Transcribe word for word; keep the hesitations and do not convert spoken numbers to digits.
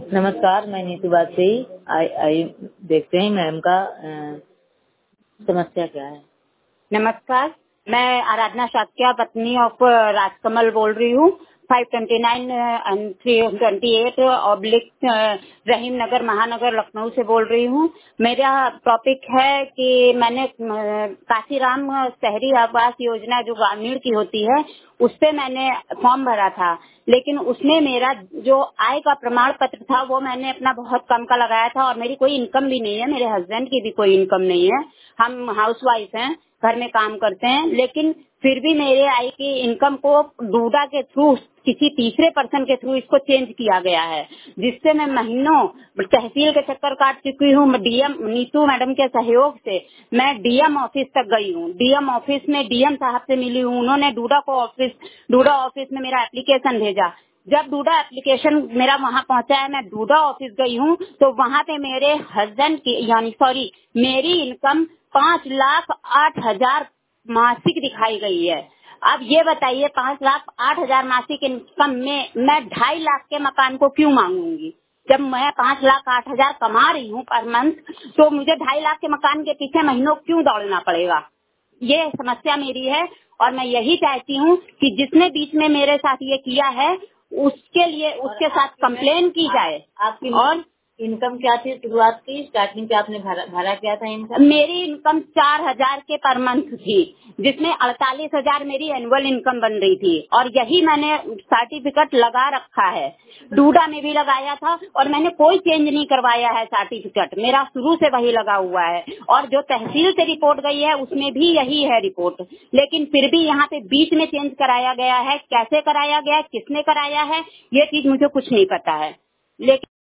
नमस्कार, मैं नीतू वाजपेयी। आई आई देखते हैं मैम का अ, समस्या क्या है। नमस्कार, मैं आराधना शाक्या पत्नी ऑफ राजकमल बोल रही हूँ। Five twenty nine and three twenty eight oblique Rahim Nagar Mahanagar Lucknow से बोल रही हूँ। मेरा टॉपिक है कि मैंने अ, काशीराम शहरी आवास योजना जो ग्रामीण की होती है उससे मैंने फॉर्म भरा था, लेकिन उसमें मेरा जो आय का प्रमाण पत्र था वो मैंने अपना बहुत कम का लगाया था और मेरी कोई इनकम भी नहीं है, मेरे हस्बैंड की भी कोई इनकम नहीं है। हम हाउसवाइफ हैं, घर में काम करते हैं, लेकिन फिर भी मेरे आय की इनकम को डूडा के थ्रू किसी तीसरे पर्सन के थ्रू इसको चेंज किया गया है, जिससे मैं महीनों तहसील के चक्कर काट चुकी हूँ। डीएम नीतू मैडम के सहयोग से मैं डीएम ऑफिस तक गई हूँ। डीएम ऑफिस में डीएम साहब से मिली हूँ। उन्होंने डूडा को ऑफिस डूडा ऑफिस में मेरा एप्लीकेशन भेजा। जब डूडा एप्लीकेशन मेरा वहाँ पहुँचा है, मैं डूडा ऑफिस गई हूँ तो वहाँ पे मेरे हस्बैंड की यानी सॉरी मेरी इनकम पाँच लाख आठ हजार मासिक दिखाई गई है। अब ये बताइए, पाँच लाख आठ हजार मासिक इनकम में मैं ढाई लाख के मकान को क्यों मांगूंगी? जब मैं पाँच लाख आठ हजार कमा रही हूँ पर मंथ, तो मुझे ढाई लाख के मकान के पीछे महीनों क्यों दौड़ना पड़ेगा? ये समस्या मेरी है और मैं यही चाहती हूँ कि जिसने बीच में मेरे साथ ये किया है उसके लिए उसके साथ कंप्लेन की जाए। आपकी और इनकम क्या थी शुरुआत की? स्टार्टिंग पे आपने भरा भरा क्या था इनकम? मेरी इनकम चार हजार के पर मंथ थी, जिसमें अड़तालीस हजार मेरी एनुअल इनकम बन रही थी और यही मैंने सर्टिफिकेट लगा रखा है। डूडा में भी लगाया था और मैंने कोई चेंज नहीं करवाया है। सर्टिफिकेट मेरा शुरू से वही लगा हुआ है और जो तहसील से रिपोर्ट गई है उसमें भी यही है रिपोर्ट, लेकिन फिर भी यहाँ पे बीच में चेंज कराया गया है। कैसे कराया गया है, किसने कराया है, ये चीज मुझे कुछ नहीं पता है। लेकिन